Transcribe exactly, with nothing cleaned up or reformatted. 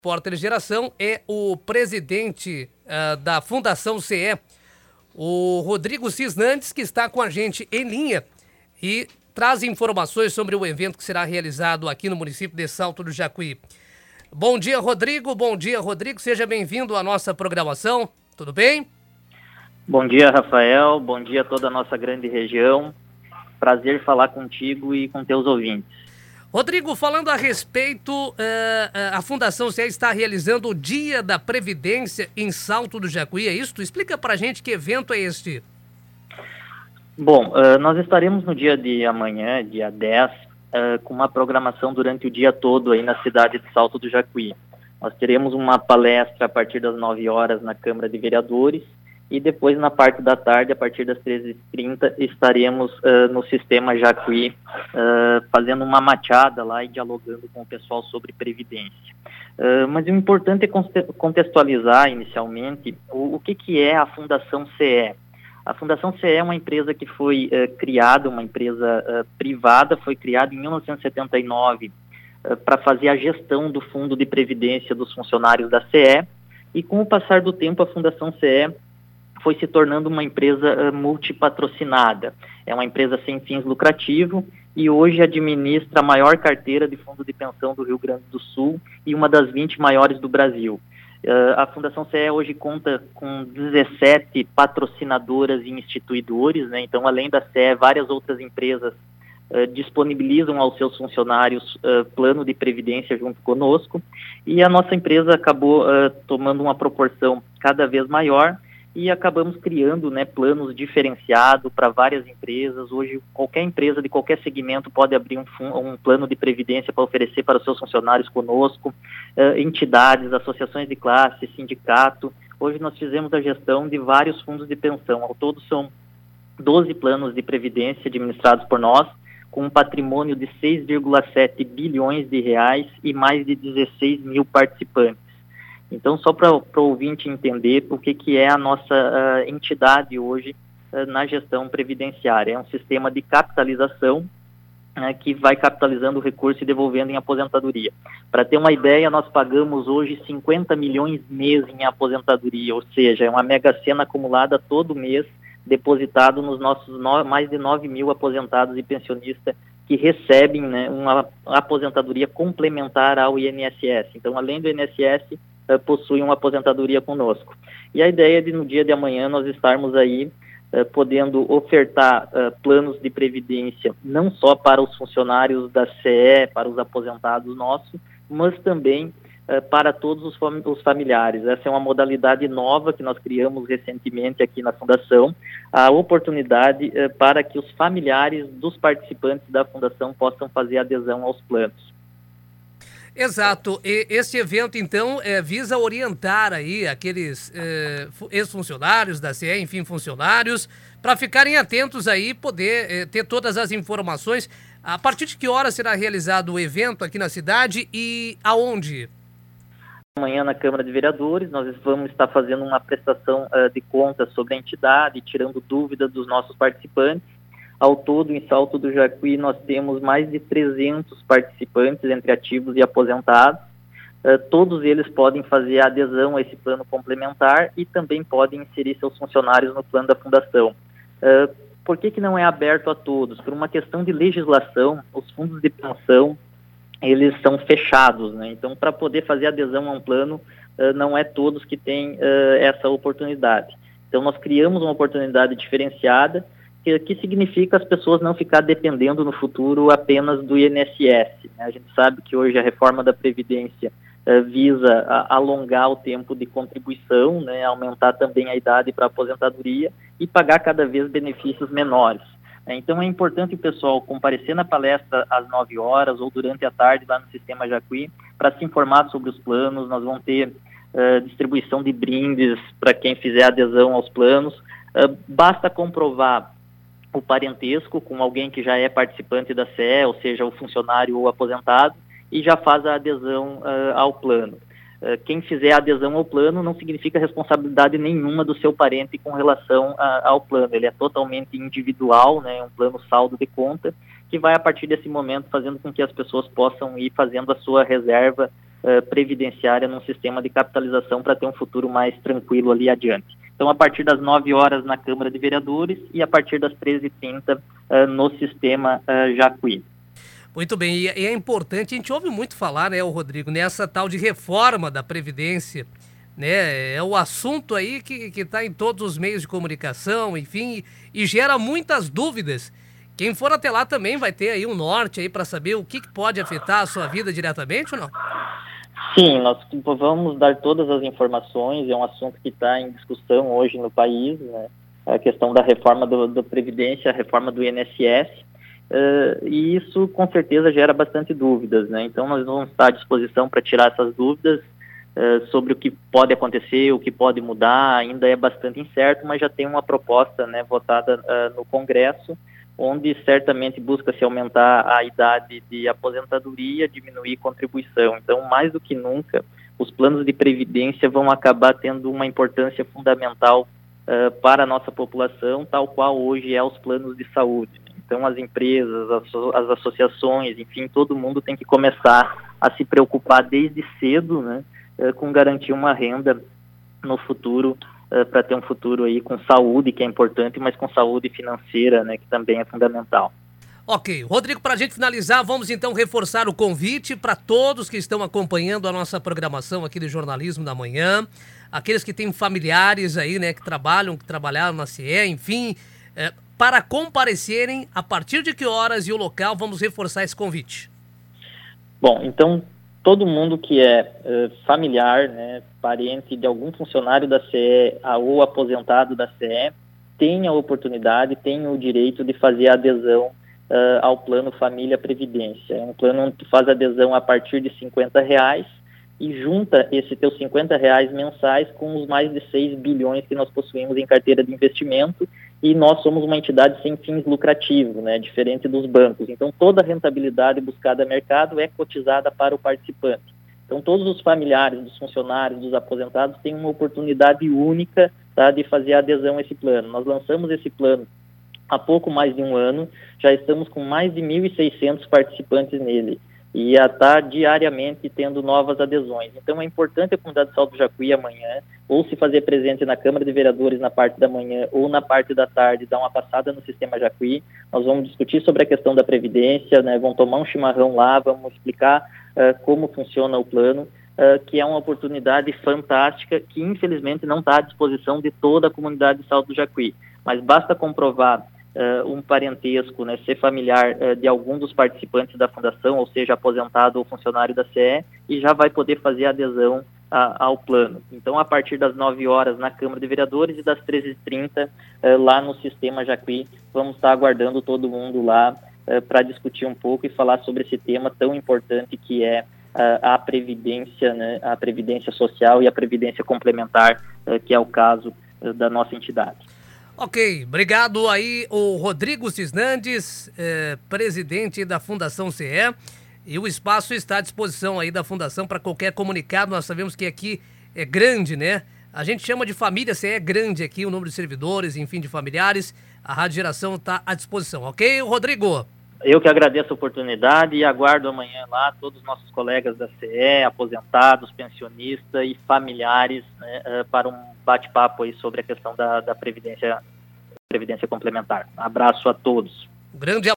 Repórter Geração é o presidente uh, da Fundação C E, o Rodrigo Cisnandes, que está com a gente em linha e traz informações sobre o evento que será realizado aqui no município de Salto do Jacuí. Bom dia, Rodrigo. Bom dia, Rodrigo. Seja bem-vindo à nossa programação. Tudo bem? Bom dia, Rafael. Bom dia a toda a nossa grande região. Prazer falar contigo e com teus ouvintes. Rodrigo, falando a respeito, uh, uh, a Fundação C E está realizando o Dia da Previdência em Salto do Jacuí, é isso? Explica pra gente que evento é este. Bom, uh, nós estaremos no dia de amanhã, dia dez, uh, com uma programação durante o dia todo aí na cidade de Salto do Jacuí. Nós teremos uma palestra a partir das nove horas na Câmara de Vereadores e depois, na parte da tarde, a partir das treze e trinta, estaremos uh, no Sistema Jacuí, uh, fazendo uma machada lá e dialogando com o pessoal sobre previdência. Uh, mas o importante é contextualizar, inicialmente, o, o que, que é a Fundação C E. A Fundação C E é uma empresa que foi uh, criada, uma empresa uh, privada, foi criada em mil novecentos e setenta e nove uh, para fazer a gestão do Fundo de Previdência dos funcionários da C E, e com o passar do tempo a Fundação C E foi se tornando uma empresa uh, multipatrocinada. É uma empresa sem fins lucrativos e hoje administra a maior carteira de fundo de pensão do Rio Grande do Sul e uma das vinte maiores do Brasil. Uh, a Fundação C E hoje conta com dezessete patrocinadoras e instituidores, né? Então, além da C E, várias outras empresas uh, disponibilizam aos seus funcionários uh, plano de previdência junto conosco, e a nossa empresa acabou uh, tomando uma proporção cada vez maior e acabamos criando, né, planos diferenciados para várias empresas. Hoje, qualquer empresa de qualquer segmento pode abrir um, um plano de previdência para oferecer para os seus funcionários conosco, uh, entidades, associações de classe, sindicato. Hoje nós fizemos a gestão de vários fundos de pensão. Ao todo são doze planos de previdência administrados por nós, com um patrimônio de seis vírgula sete bilhões de reais e mais de dezesseis mil participantes. Então, só para o ouvinte entender o que, que é a nossa uh, entidade hoje uh, na gestão previdenciária. É um sistema de capitalização uh, que vai capitalizando o recurso e devolvendo em aposentadoria. Para ter uma ideia, nós pagamos hoje cinquenta milhões mês em aposentadoria, ou seja, é uma mega-sena acumulada todo mês, depositado nos nossos no, mais de nove mil aposentados e pensionistas que recebem, né, uma aposentadoria complementar ao I N S S. Então, além do I N S S, Uh, possuem uma aposentadoria conosco. E a ideia é de, no dia de amanhã, nós estarmos aí uh, podendo ofertar uh, planos de previdência, não só para os funcionários da C E, para os aposentados nossos, mas também uh, para todos os, fam- os familiares. Essa é uma modalidade nova que nós criamos recentemente aqui na Fundação, a oportunidade uh, para que os familiares dos participantes da Fundação possam fazer adesão aos planos. Exato. E esse evento, então, é, visa orientar aí aqueles é, ex-funcionários da C E, enfim, funcionários, para ficarem atentos aí e poder é, ter todas as informações. A partir de que hora será realizado o evento aqui na cidade e aonde? Amanhã na Câmara de Vereadores nós vamos estar fazendo uma prestação uh, de contas sobre a entidade, tirando dúvidas dos nossos participantes. Ao todo, em Salto do Jacuí, nós temos mais de trezentos participantes, entre ativos e aposentados. Uh, todos eles podem fazer a adesão a esse plano complementar e também podem inserir seus funcionários no plano da Fundação. Uh, por que que não é aberto a todos? Por uma questão de legislação, os fundos de pensão, eles são fechados, né? Então, para poder fazer adesão a um plano, uh, não é todos que têm uh, essa oportunidade. Então, nós criamos uma oportunidade diferenciada, Que, que significa as pessoas não ficar dependendo no futuro apenas do I N S S. Né? A gente sabe que hoje a reforma da Previdência uh, visa a, alongar o tempo de contribuição, né? Aumentar também a idade para a aposentadoria e pagar cada vez benefícios menores. Né? Então é importante o pessoal comparecer na palestra às nove horas ou durante a tarde lá no Sistema Jacuí para se informar sobre os planos. Nós vamos ter uh, distribuição de brindes para quem fizer adesão aos planos. Uh, basta comprovar o parentesco com alguém que já é participante da C E, ou seja, o funcionário ou aposentado, e já faz a adesão uh, ao plano. Uh, quem fizer a adesão ao plano não significa responsabilidade nenhuma do seu parente com relação a, ao plano. Ele é totalmente individual, né, um plano saldo de conta, que vai, a partir desse momento, fazendo com que as pessoas possam ir fazendo a sua reserva uh, previdenciária num sistema de capitalização para ter um futuro mais tranquilo ali adiante. Então, a partir das nove horas na Câmara de Vereadores e a partir das treze e trinta uh, no sistema uh, Jacuí. Muito bem, e é importante, a gente ouve muito falar, né, o Rodrigo, nessa tal de reforma da Previdência, né, é o assunto aí que que está em todos os meios de comunicação, enfim, e, e gera muitas dúvidas. Quem for até lá também vai ter aí um norte aí para saber o que, que pode afetar a sua vida diretamente ou não? Sim, nós vamos dar todas as informações, é um assunto que está em discussão hoje no país, né, a questão da reforma do, do Previdência, a reforma do I N S S, uh, e isso com certeza gera bastante dúvidas, né, então nós vamos estar à disposição para tirar essas dúvidas uh, sobre o que pode acontecer, o que pode mudar, ainda é bastante incerto, mas já tem uma proposta, né, votada uh, no Congresso, onde certamente busca-se aumentar a idade de aposentadoria, diminuir contribuição. Então, mais do que nunca, os planos de previdência vão acabar tendo uma importância fundamental uh, para a nossa população, tal qual hoje é os planos de saúde. Então, as empresas, as, as associações, enfim, todo mundo tem que começar a se preocupar desde cedo, né, uh, com garantir uma renda no futuro, Uh, para ter um futuro aí com saúde, que é importante, mas com saúde financeira, né, que também é fundamental. Ok, Rodrigo, para a gente finalizar, vamos então reforçar o convite para todos que estão acompanhando a nossa programação aqui do Jornalismo da Manhã, aqueles que têm familiares aí, né, que trabalham, que trabalharam na C E, enfim, é, para comparecerem, a partir de que horas e o local, vamos reforçar esse convite. Bom, então, todo mundo que é uh, familiar, né, parente de algum funcionário da C E ou aposentado da C E, tem a oportunidade, tem o direito de fazer a adesão uh, ao plano Família Previdência. É um plano onde tu faz adesão a partir de cinquenta reais e junta esses teus cinquenta reais mensais com os mais de seis bilhões que nós possuímos em carteira de investimento, e nós somos uma entidade sem fins lucrativos, né, diferente dos bancos. Então, toda a rentabilidade buscada no mercado é cotizada para o participante. Então, todos os familiares dos funcionários, dos aposentados, têm uma oportunidade única, tá, de fazer a adesão a esse plano. Nós lançamos esse plano há pouco mais de um ano, já estamos com mais de mil e seiscentos participantes nele, e a estar diariamente tendo novas adesões. Então, é importante a comunidade de Salto do Jacuí amanhã, ou se fazer presente na Câmara de Vereadores na parte da manhã ou na parte da tarde, dar uma passada no Sistema Jacuí. Nós vamos discutir sobre a questão da Previdência, né, vamos tomar um chimarrão lá, vamos explicar uh, como funciona o plano, uh, que é uma oportunidade fantástica que, infelizmente, não está à disposição de toda a comunidade de Salto do Jacuí. Mas basta comprovar Uh, um parentesco, né, ser familiar uh, de algum dos participantes da fundação, ou seja, aposentado ou funcionário da C E, e já vai poder fazer a adesão a, ao plano. Então, a partir das nove horas na Câmara de Vereadores e das treze e trinta uh, lá no Sistema Jacuí, vamos estar aguardando todo mundo lá uh, para discutir um pouco e falar sobre esse tema tão importante que é uh, a Previdência, né, a Previdência Social e a Previdência Complementar, uh, que é o caso uh, da nossa entidade. Ok, obrigado aí o Rodrigo Cisnandes, eh, presidente da Fundação C E, e o espaço está à disposição aí da Fundação para qualquer comunicado. Nós sabemos que aqui é grande, né? A gente chama de família C E grande aqui, o número de servidores, enfim, de familiares. A Rádio Geração está à disposição, ok, Rodrigo? Eu que agradeço a oportunidade e aguardo amanhã lá todos os nossos colegas da C E, aposentados, pensionistas e familiares, né, para um bate-papo aí sobre a questão da, da previdência, previdência complementar. Um abraço a todos. Grande